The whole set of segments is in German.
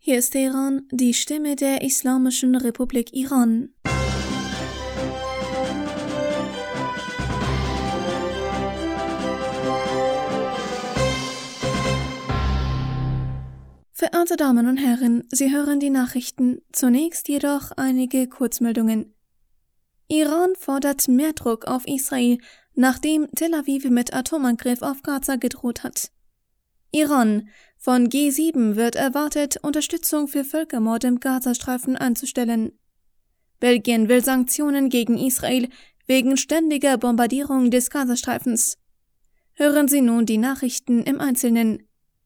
Hier ist Teheran, die Stimme der Islamischen Republik Iran. Verehrte Damen und Herren, Sie hören die Nachrichten, zunächst jedoch einige Kurzmeldungen. Iran fordert mehr Druck auf Israel, nachdem Tel Aviv mit Atomangriff auf Gaza gedroht hat. Iran: Von G7 wird erwartet, Unterstützung für Völkermord im Gazastreifen einzustellen. Belgien will Sanktionen gegen Israel wegen ständiger Bombardierung des Gazastreifens. Hören Sie nun die Nachrichten im Einzelnen.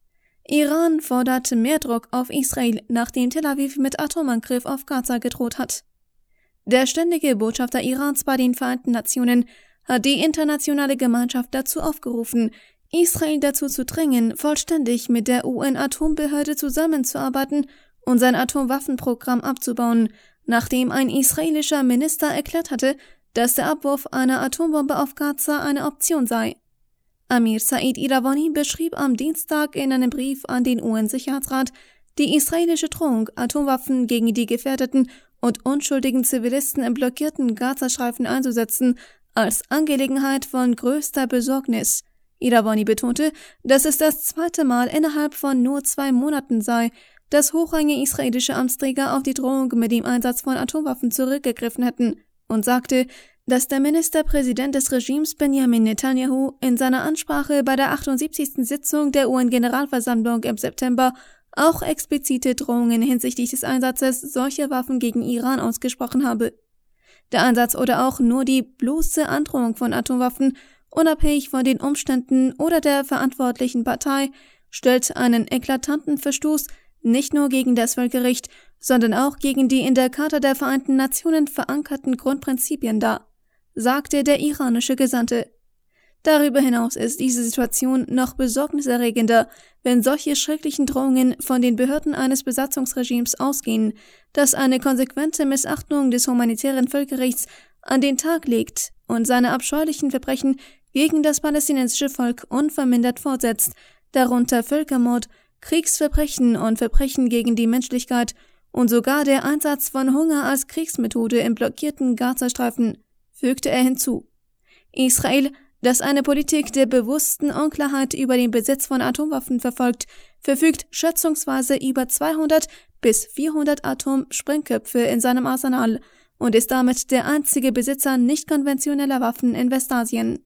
Iran fordert mehr Druck auf Israel, nachdem Tel Aviv mit Atomangriff auf Gaza gedroht hat. Der ständige Botschafter Irans bei den Vereinten Nationen hat die internationale Gemeinschaft dazu aufgerufen, Israel dazu zu drängen, vollständig mit der UN-Atombehörde zusammenzuarbeiten und sein Atomwaffenprogramm abzubauen, nachdem ein israelischer Minister erklärt hatte, dass der Abwurf einer Atombombe auf Gaza eine Option sei. Amir Said Iravani beschrieb am Dienstag in einem Brief an den UN-Sicherheitsrat die israelische Drohung, Atomwaffen gegen die gefährdeten und unschuldigen Zivilisten im blockierten Gazastreifen einzusetzen, als Angelegenheit von größter Besorgnis. Iravani betonte, dass es das zweite Mal innerhalb von nur 2 Monaten sei, dass hochrangige israelische Amtsträger auf die Drohung mit dem Einsatz von Atomwaffen zurückgegriffen hätten und sagte, dass der Ministerpräsident des Regimes Benjamin Netanyahu in seiner Ansprache bei der 78. Sitzung der UN-Generalversammlung im September auch explizite Drohungen hinsichtlich des Einsatzes solcher Waffen gegen Iran ausgesprochen habe. Der Einsatz oder auch nur die bloße Androhung von Atomwaffen, unabhängig von den Umständen oder der verantwortlichen Partei, stellt einen eklatanten Verstoß nicht nur gegen das Völkerrecht, sondern auch gegen die in der Charta der Vereinten Nationen verankerten Grundprinzipien dar, sagte der iranische Gesandte. Darüber hinaus ist diese Situation noch besorgniserregender, wenn solche schrecklichen Drohungen von den Behörden eines Besatzungsregimes ausgehen, das eine konsequente Missachtung des humanitären Völkerrechts an den Tag legt und seine abscheulichen Verbrechen gegen das palästinensische Volk unvermindert fortsetzt, darunter Völkermord, Kriegsverbrechen und Verbrechen gegen die Menschlichkeit und sogar der Einsatz von Hunger als Kriegsmethode im blockierten Gazastreifen, fügte er hinzu. Israel, das eine Politik der bewussten Unklarheit über den Besitz von Atomwaffen verfolgt, verfügt schätzungsweise über 200 bis 400 Atomsprengköpfe in seinem Arsenal und ist damit der einzige Besitzer nicht konventioneller Waffen in Westasien.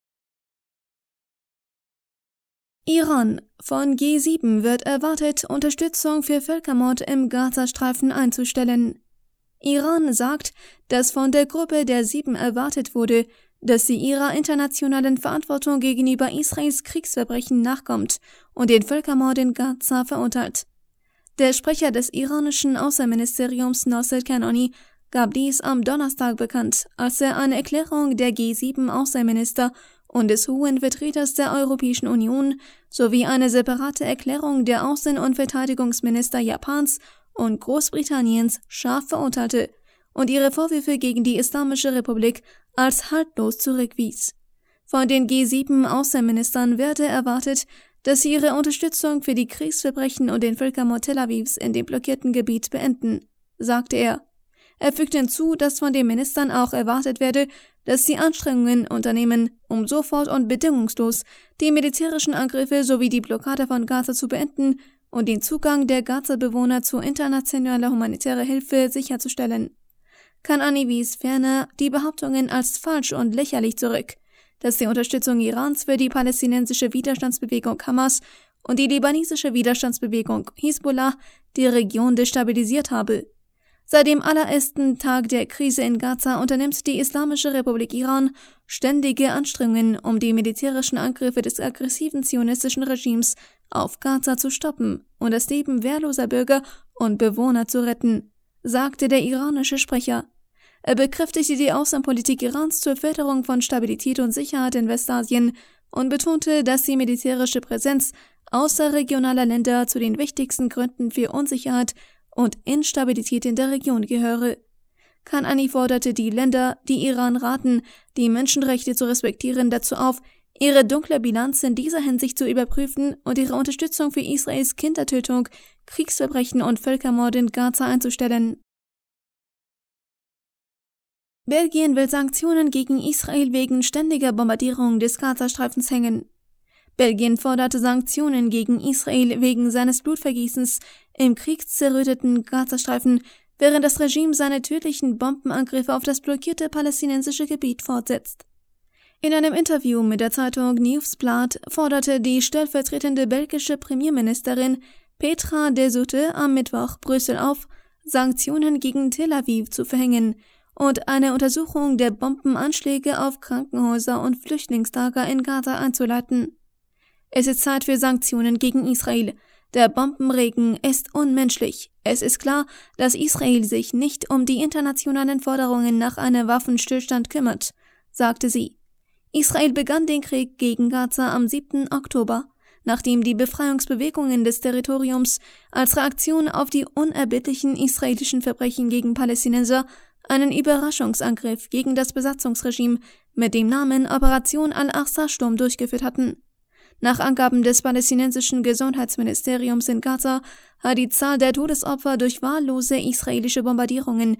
Iran: Von G7 wird erwartet, Unterstützung für Völkermord im Gazastreifen einzustellen. Iran sagt, dass von der Gruppe der 7 erwartet wurde, dass sie ihrer internationalen Verantwortung gegenüber Israels Kriegsverbrechen nachkommt und den Völkermord in Gaza verurteilt. Der Sprecher des iranischen Außenministeriums Nasser Kanani gab dies am Donnerstag bekannt, als er eine Erklärung der G7-Außenminister und des hohen Vertreters der Europäischen Union sowie eine separate Erklärung der Außen- und Verteidigungsminister Japans und Großbritanniens scharf verurteilte und ihre Vorwürfe gegen die Islamische Republik als haltlos zurückwies. Von den G7-Außenministern werde erwartet, dass sie ihre Unterstützung für die Kriegsverbrechen und den Völkermord Tel Avivs in dem blockierten Gebiet beenden, sagte er. Er fügte hinzu, dass von den Ministern auch erwartet werde, dass sie Anstrengungen unternehmen, um sofort und bedingungslos die militärischen Angriffe sowie die Blockade von Gaza zu beenden und den Zugang der Gaza-Bewohner zu internationaler humanitärer Hilfe sicherzustellen. Kanani wies ferner die Behauptungen als falsch und lächerlich zurück, dass die Unterstützung Irans für die palästinensische Widerstandsbewegung Hamas und die libanesische Widerstandsbewegung Hisbollah die Region destabilisiert habe. Seit dem allerersten Tag der Krise in Gaza unternimmt die Islamische Republik Iran ständige Anstrengungen, um die militärischen Angriffe des aggressiven zionistischen Regimes auf Gaza zu stoppen und das Leben wehrloser Bürger und Bewohner zu retten, sagte der iranische Sprecher. Er bekräftigte die Außenpolitik Irans zur Förderung von Stabilität und Sicherheit in Westasien und betonte, dass die militärische Präsenz außerregionaler Länder zu den wichtigsten Gründen für Unsicherheit und Instabilität in der Region gehöre. Kanani forderte die Länder, die Iran raten, die Menschenrechte zu respektieren, dazu auf, ihre dunkle Bilanz in dieser Hinsicht zu überprüfen und ihre Unterstützung für Israels Kindertötung, Kriegsverbrechen und Völkermord in Gaza einzustellen. Belgien will Sanktionen gegen Israel wegen ständiger Bombardierung des Gazastreifens hängen. Belgien forderte Sanktionen gegen Israel wegen seines Blutvergießens im kriegszerröteten Gazastreifen, während das Regime seine tödlichen Bombenangriffe auf das blockierte palästinensische Gebiet fortsetzt. In einem Interview mit der Zeitung Nieuwsblad forderte die stellvertretende belgische Premierministerin Petra de Sutter am Mittwoch Brüssel auf, Sanktionen gegen Tel Aviv zu verhängen und eine Untersuchung der Bombenanschläge auf Krankenhäuser und Flüchtlingslager in Gaza einzuleiten. Es ist Zeit für Sanktionen gegen Israel. Der Bombenregen ist unmenschlich. Es ist klar, dass Israel sich nicht um die internationalen Forderungen nach einem Waffenstillstand kümmert, sagte sie. Israel begann den Krieg gegen Gaza am 7. Oktober, nachdem die Befreiungsbewegungen des Territoriums als Reaktion auf die unerbittlichen israelischen Verbrechen gegen Palästinenser einen Überraschungsangriff gegen das Besatzungsregime mit dem Namen Operation Al-Aqsa-Sturm durchgeführt hatten. Nach Angaben des palästinensischen Gesundheitsministeriums in Gaza hat die Zahl der Todesopfer durch wahllose israelische Bombardierungen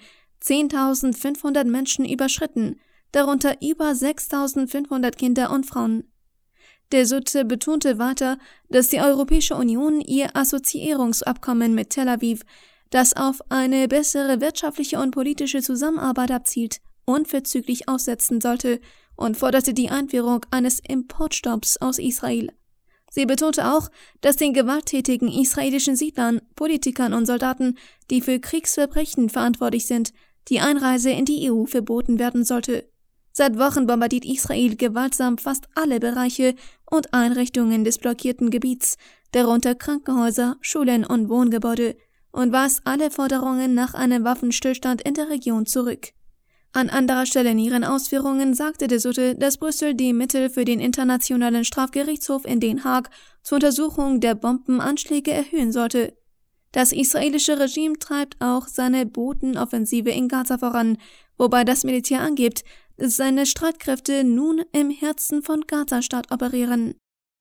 10.500 Menschen überschritten, darunter über 6.500 Kinder und Frauen. De Sutter betonte weiter, dass die Europäische Union ihr Assoziierungsabkommen mit Tel Aviv, das auf eine bessere wirtschaftliche und politische Zusammenarbeit abzielt, unverzüglich aussetzen sollte und forderte die Einführung eines Importstopps aus Israel. Sie betonte auch, dass den gewalttätigen israelischen Siedlern, Politikern und Soldaten, die für Kriegsverbrechen verantwortlich sind, die Einreise in die EU verboten werden sollte. Seit Wochen bombardiert Israel gewaltsam fast alle Bereiche und Einrichtungen des blockierten Gebiets, darunter Krankenhäuser, Schulen und Wohngebäude, und weist alle Forderungen nach einem Waffenstillstand in der Region zurück. An anderer Stelle in ihren Ausführungen sagte de Sutter, dass Brüssel die Mittel für den Internationalen Strafgerichtshof in Den Haag zur Untersuchung der Bombenanschläge erhöhen sollte. Das israelische Regime treibt auch seine Bodenoffensive in Gaza voran, wobei das Militär angibt, dass seine Streitkräfte nun im Herzen von Gaza-Stadt operieren.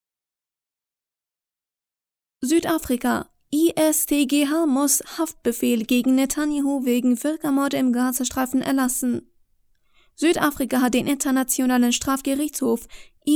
Südafrika. ISTGH muss Haftbefehl gegen Netanyahu wegen Völkermord im Gazastreifen erlassen. Südafrika hat den Internationalen Strafgerichtshof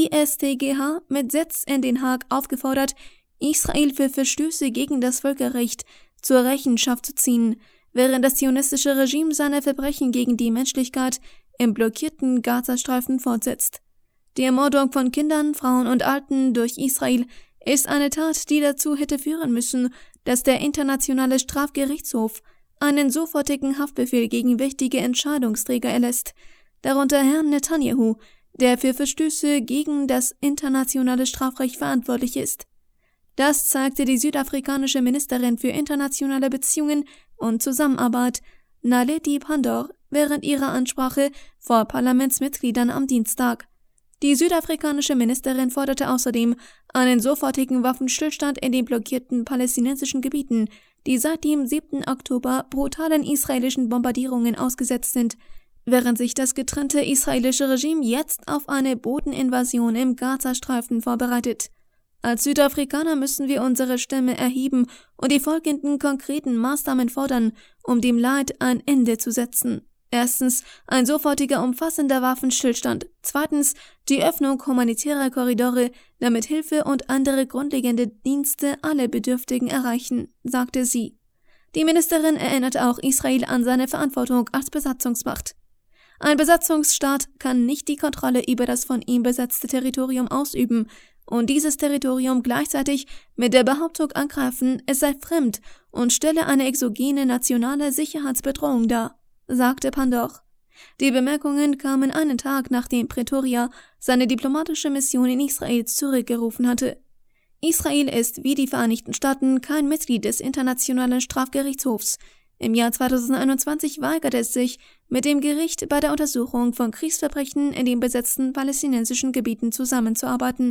ISTGH mit Sitz in Den Haag aufgefordert, Israel für Verstöße gegen das Völkerrecht zur Rechenschaft zu ziehen, während das zionistische Regime seine Verbrechen gegen die Menschlichkeit im blockierten Gazastreifen fortsetzt. Die Ermordung von Kindern, Frauen und Alten durch Israel ist eine Tat, die dazu hätte führen müssen, dass der Internationale Strafgerichtshof einen sofortigen Haftbefehl gegen wichtige Entscheidungsträger erlässt, darunter Herrn Netanyahu, der für Verstöße gegen das internationale Strafrecht verantwortlich ist. Das zeigte die südafrikanische Ministerin für internationale Beziehungen und Zusammenarbeit, Naledi Pandor, während ihrer Ansprache vor Parlamentsmitgliedern am Dienstag. Die südafrikanische Ministerin forderte außerdem einen sofortigen Waffenstillstand in den blockierten palästinensischen Gebieten, die seit dem 7. Oktober brutalen israelischen Bombardierungen ausgesetzt sind, während sich das getrennte israelische Regime jetzt auf eine Bodeninvasion im Gazastreifen vorbereitet. Als Südafrikaner müssen wir unsere Stimme erheben und die folgenden konkreten Maßnahmen fordern, um dem Leid ein Ende zu setzen. Erstens, ein sofortiger umfassender Waffenstillstand. Zweitens, die Öffnung humanitärer Korridore, damit Hilfe und andere grundlegende Dienste alle Bedürftigen erreichen, sagte sie. Die Ministerin erinnerte auch Israel an seine Verantwortung als Besatzungsmacht. Ein Besatzungsstaat kann nicht die Kontrolle über das von ihm besetzte Territorium ausüben und dieses Territorium gleichzeitig mit der Behauptung angreifen, es sei fremd und stelle eine exogene nationale Sicherheitsbedrohung dar, sagte Pandor. Die Bemerkungen kamen einen Tag, nachdem Pretoria seine diplomatische Mission in Israel zurückgerufen hatte. Israel ist wie die Vereinigten Staaten kein Mitglied des Internationalen Strafgerichtshofs. Im Jahr 2021 weigerte es sich, mit dem Gericht bei der Untersuchung von Kriegsverbrechen in den besetzten palästinensischen Gebieten zusammenzuarbeiten.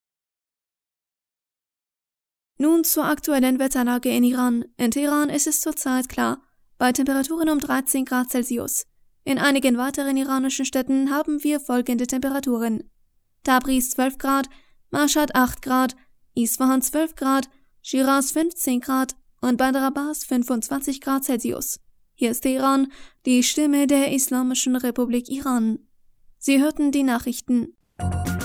Nun zur aktuellen Wetterlage in Iran. In Teheran ist es zurzeit klar, bei Temperaturen um 13 Grad Celsius. In einigen weiteren iranischen Städten haben wir folgende Temperaturen. Tabriz 12 Grad, Mashhad 8 Grad, Isfahan 12 Grad, Shiraz 15 Grad und Bandar Abbas 25 Grad Celsius. Hier ist Teheran, die Stimme der Islamischen Republik Iran. Sie hörten die Nachrichten.